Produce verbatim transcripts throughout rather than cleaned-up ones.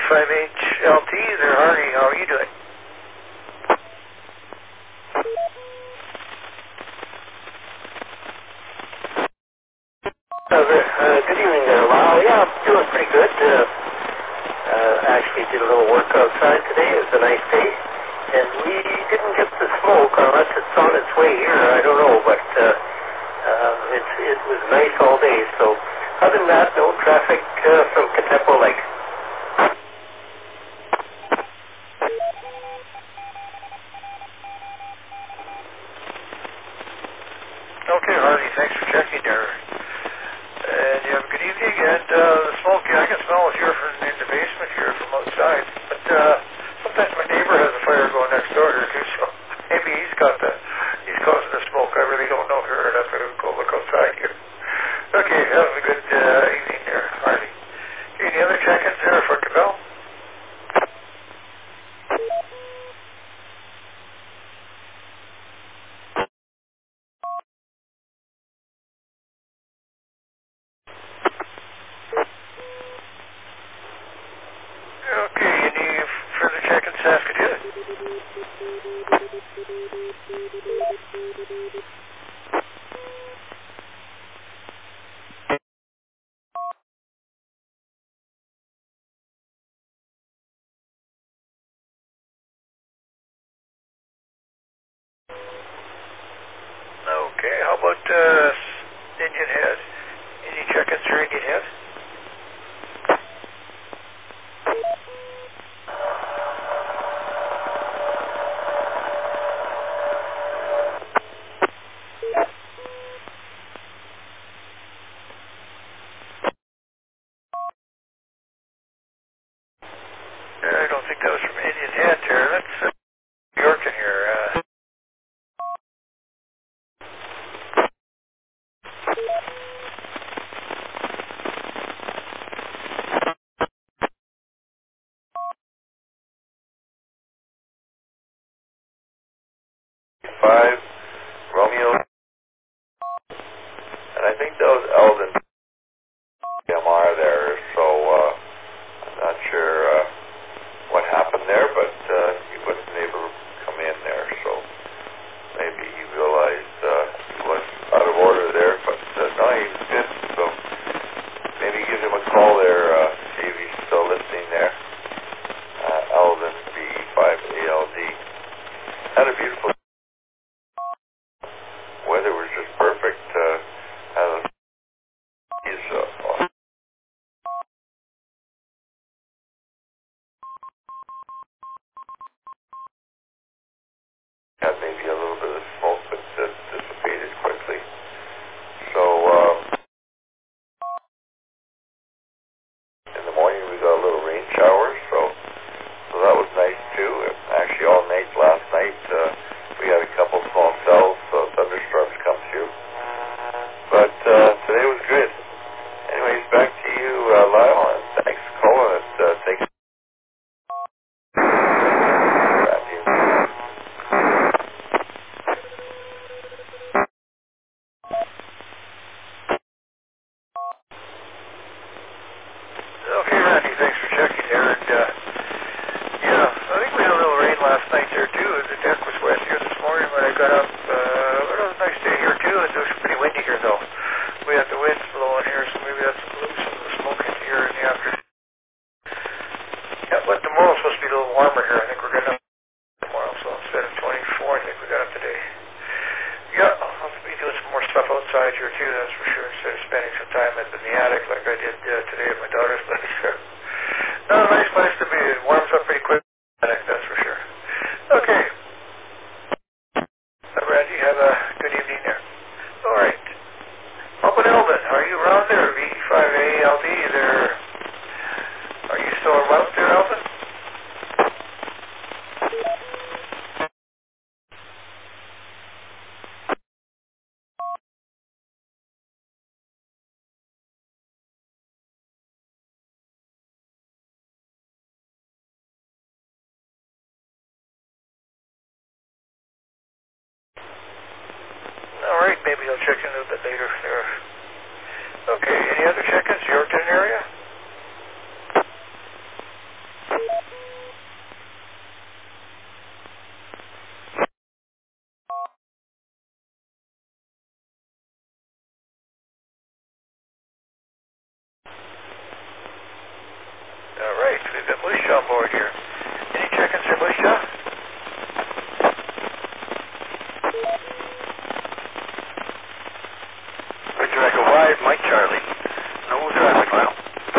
five H L T, there, Hardy. How are you doing? Uh, uh, good evening there, Lyle. Yeah, I'm doing pretty good. Uh, uh, actually did a little work outside today. It was a nice day. And we didn't get the smoke unless it's on its way here. I don't know, but uh, uh, it's, it was nice all day. So other than that, no traffic uh, from Katepo Lake. Okay, Hardy, thanks for checking there. And you have a good evening. And uh, the smoke, yeah, I can smell it here from in the basement here from outside. But uh, sometimes my neighbor has a fire going next door here too, so maybe he's got the, he's causing the smoke. I really don't know here. I'd have to go look outside here. Okay, have a good uh, evening there, Hardy. Okay, any other check-ins there for Cabell? Okay, any further check-ins, Saskatoon? Okay, how about uh, Indian Head? Any check-ins for Indian Head? Uh, I don't think that was from Indian Head there. That's uh, York in here. Uh, five, Romeo, and I think that was Eldon M R there, so uh, I'm not sure uh, what happened there, but uh, he wasn't able to come in there, so maybe he realized uh, he was out of order there, but uh, no, he was good, so maybe give him a call there, uh, see if he's still listening there. Uh, Eldon B five A L D. Had a beautiful weather, was just perfect. Uh, had a, he's, uh, had maybe a little bit of smoke, but uh, dissipated quickly. So um, in the morning we got a little rain shower, so so that was nice too. And actually all night last night uh, we had a couple small cells, so thunderstorms come through. But uh, today was good. Anyways, back to you, uh, Lyle, and thanks for calling us. Uh, thanks. Back to you. Okay, Randy, thanks for checking there. And, uh, yeah, I think we had a little rain last night there too. The deck was wet here this morning when I got up. Uh, it was a nice day here too. It was pretty windy here though. We had the winds blowing here, so maybe that's blew some of the smoke in here in the afternoon. Yeah, but tomorrow's supposed to be a little warmer here. I think we're getting up tomorrow, so instead of twenty-four, I think we got up today. Yeah, I'll be doing some more stuff outside here too, that's for sure, instead of spending some time in the attic like I did uh, today at my daughter's place. No, a nice place to be. It warms up pretty quick, that's for sure. Okay. Uh, Randy, have a good evening there. All right. Up in Eldon, are you around there? V five A L D there. Are you still around there, Eldon? All right, maybe I'll check in a bit later there. Okay, any other check-ins? Yorkton area? we've got Moose Jaw on board here. Any check-ins for Moose Jaw? Victor Echo five, Mike Charlie. No traffic, Lyle.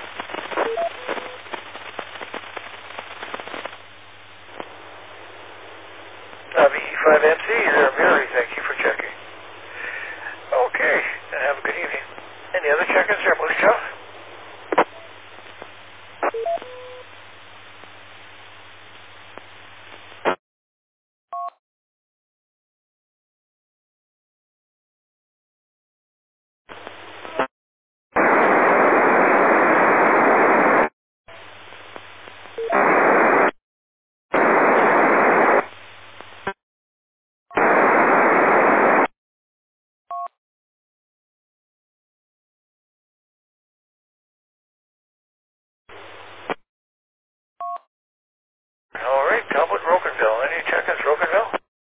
Uh, V E five M C, there, Mary, thank you for checking. Okay, and have a good evening. Any other check-ins there, Moose Jaw? All right, Talbot, Rocanville. Any check-ins, Rocanville?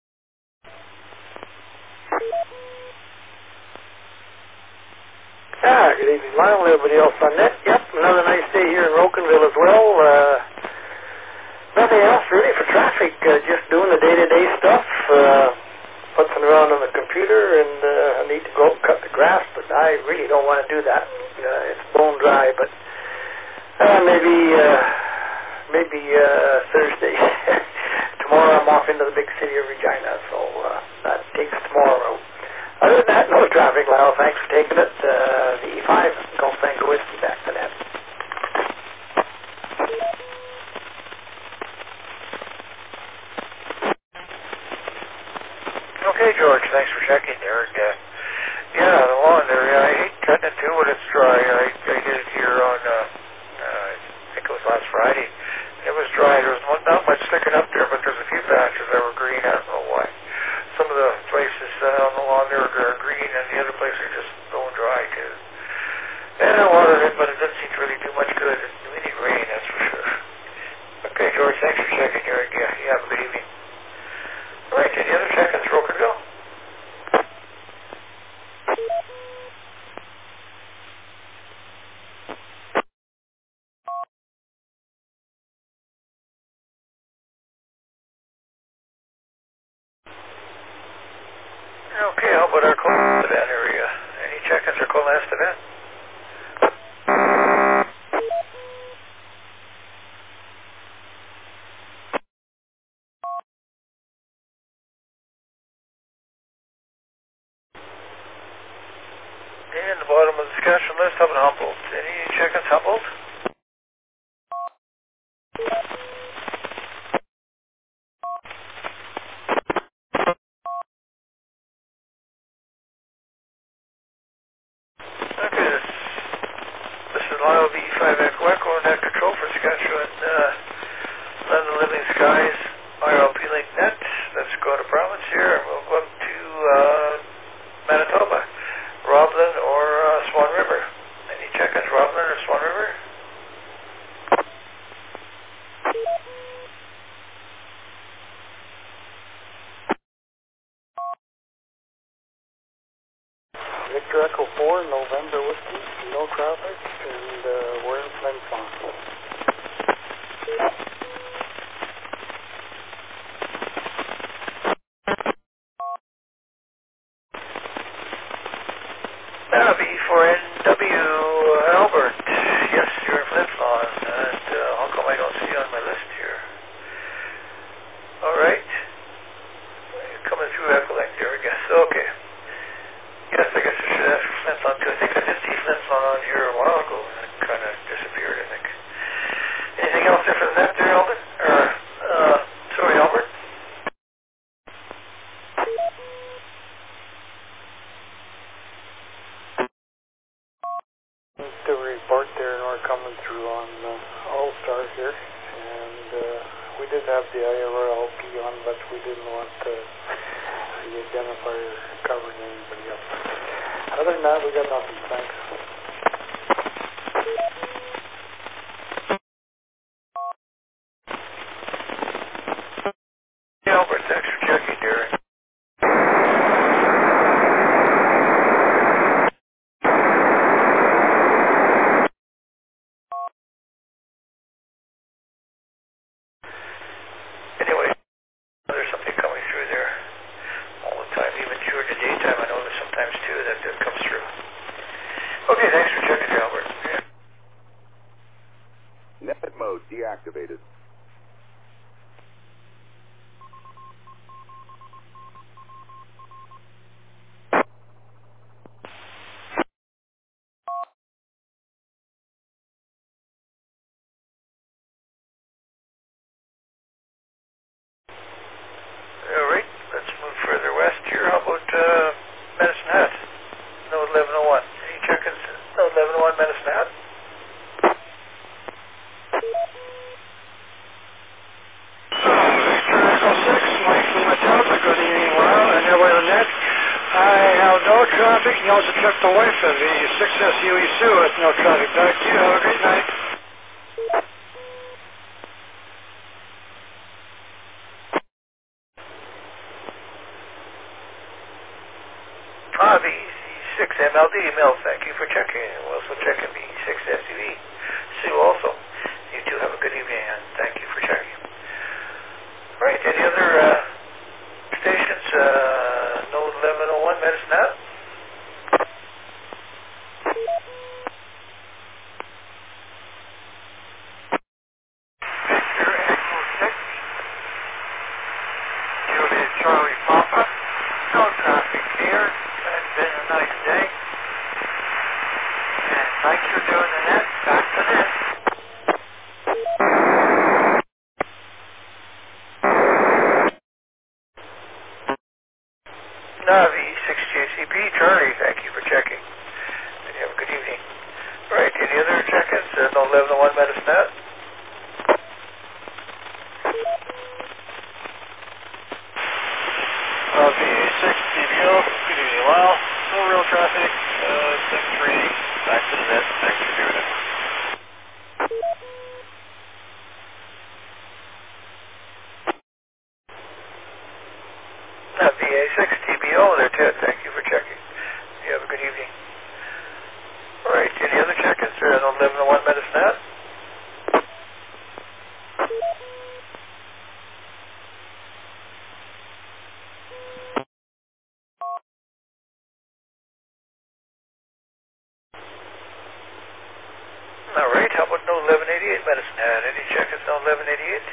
Ah, good evening, Lyle. Everybody else on net? Yep, another nice day here in Rocanville as well. Uh, nothing else really for traffic. Uh, just doing the day-to-day stuff. Uh, putzing around on the computer, and uh, I need to go cut the grass, but I really don't want to do that. Uh, it's bone dry, but uh, maybe uh, maybe uh, Thursday. Tomorrow I'm off into the big city of Regina, so uh, that takes tomorrow. Other than that, no traffic, Lyle. Thanks for taking it. Uh, V E five, Gulf Tango Whiskey, back to that. Okay, George, thanks for checking there. And, uh, yeah, the lawn there, yeah, I hate cutting it too when it's dry. I, I did it here on, uh, uh, I think it was last Friday. It was dry. There was not much sticking up there, but there's a few patches that were green. I don't know why. Some of the places uh, on the lawn there are green, and the other places are just going dry too. And I watered it, but it doesn't seem to really do much good. We need rain, that's for sure. Okay, George, thanks for checking here. Yeah, you have a good evening. All right, any other check-ins, Rocanville? Okay, how about our Cold event area? Any check-ins or cold last event? And the bottom of the discussion list, how about Humboldt? Any check-ins, Humboldt? Okay, this, this is Lyle V five Echo Echo, net control for Saskatchewan, uh, London Living Skies, I R L P Link Net. Let's go to province here, and we'll go up to uh, Manitoba, Roblin or uh, Swan River. Any check-ins, Roblin or Swan River? Victor Echo four, November Whiskey, no traffic, and uh, we're in Flin Flon. That'll be for N W uh, Albert. Yes, you're in Flin Flon, and uh, how come I don't see you on my list here? All right. You're coming through Echolank there, I guess. Okay. Yes, I guess I should ask for Flin Flon, too. I think I did see Flin Flon on here a while ago, and it kind of disappeared, I think. Anything else there for the net there, Albert? Or, uh, sorry, Albert? To report there, and we're coming through on uh, All-Star here, and uh, we did have the I R L P on, but we didn't want uh, the identifier covering anybody else. Other than that, we got nothing. Thanks. Yeah, Albert, thanks for checking here. Okay, thanks for checking, Albert. Yeah. Net mode deactivated. All right, let's move further west here. How about uh, Medicine Hat? Node eleven oh one. Any check-ins? Node eleven oh one, Medicine Hat? Victor Echo six, Mike from Matilda. Good evening, Lyle, and everybody on the net. I have no traffic. You also check the wife of the six S U E Sue with no traffic. Back to you. Have a great night. Ah, the E six M L D email. Thank you for checking. We'll also check in the E six S U E Sue also. You too have a good evening, and thank you for checking. All right, any other uh, stations? Uh, Node eleven oh one, Medicine Hat? Victor Echo six, Juliet Charlie Papa. No traffic here. It's been a nice day. And thanks for doing the net. Back to net. Navi E six J C P, Charlie, thank you for checking. And you have a good evening. All right, any other check-ins? Uh, Node eleven oh one, Medicine Hat? Uh, V A six D B O, good evening, Lyle. No real traffic, uh, seven three, back to the net. Thanks for doing it. Uh, V A six D B O, there, Ted, thank you for checking. You have a good evening. All right, any other check-ins? Uh, Node eleven oh one, Medicine Hat? All right, how about Node eleven eighty-eight, Medicine Hat? Any check-ins, Node eleven eighty-eight?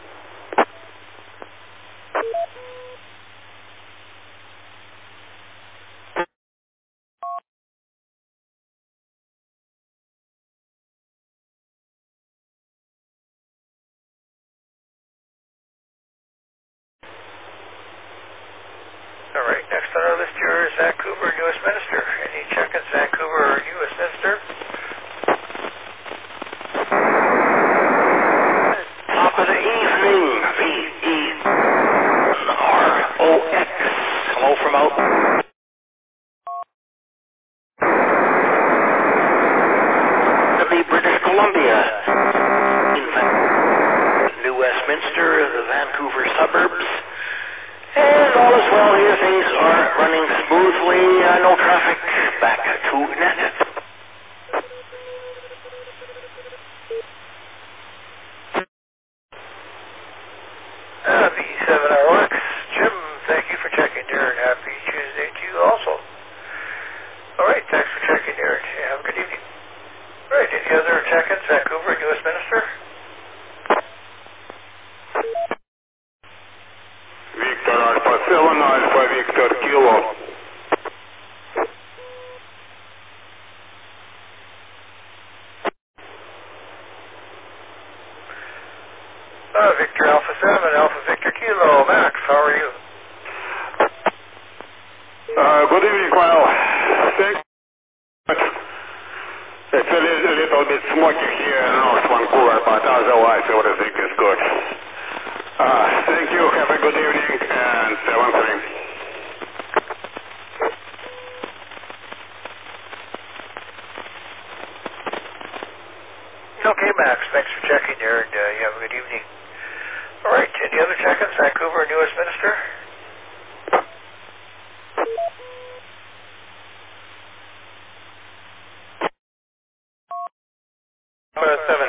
All right, next on our list here is Vancouver and U S Minister. Any check-ins, Vancouver or U S Minister? Top of the evening, V E R O X. Hello from out. To be British Columbia. New Westminster, the Vancouver suburbs. And all is well here. Things are running smoothly. Uh, no traffic. Back to net. Uh, V seven R X. Jim, thank you for checking here, and happy Tuesday to you also. All right, thanks for checking here. Have a good evening. All right, any other check-ins, Vancouver and U S Minister? Victor Alpha seven Alpha Victor Kilo. Uh, Victor Alpha seven, Alpha Victor Kilo. Max, how are you? Uh, good evening, Kyle. Thanks. It's a little, a little bit smoky here in North Vancouver, but otherwise everything is good. Uh, thank you. Have a good evening and seven three. Okay, Max, thanks for checking here, and uh, you have a good evening. All right, any other check-ins, Vancouver and U S Minister? Uh, seven